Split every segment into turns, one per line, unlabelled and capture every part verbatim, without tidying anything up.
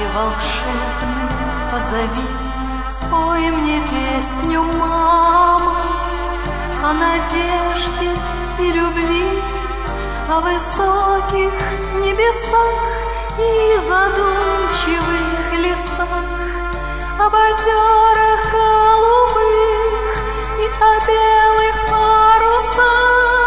волшебный, позови, спой мне песню, мама, о надежде и любви, о высоких небесах и задумчивых лесах, об озерах голубых и о белых парусах.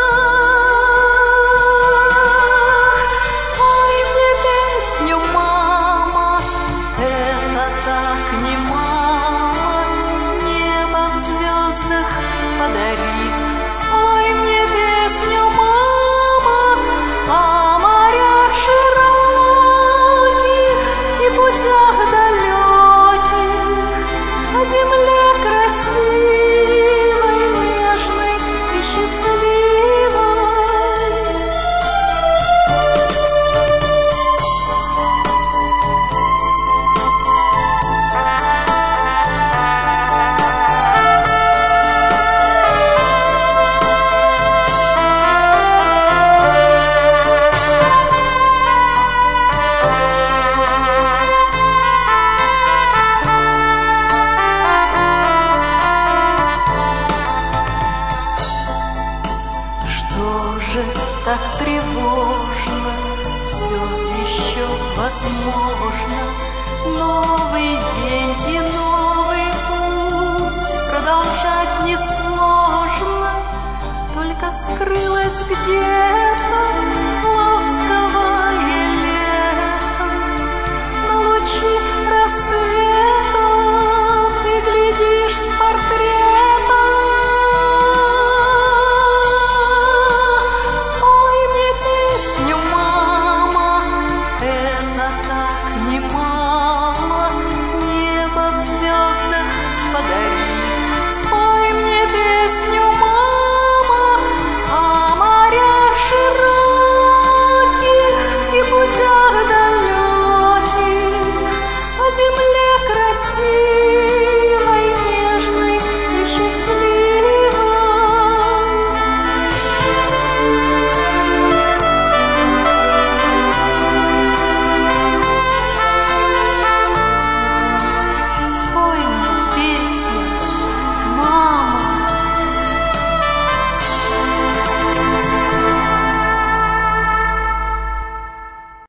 Спой мне песню, мама, это так немало, небо в звездах подари. Спой мне песню, мама, о морях широких и путях далеких, о земле красивой, нежной и счастливой. Так тревожно, все еще возможно. Новый день и новый путь продолжать несложно, только скрылась где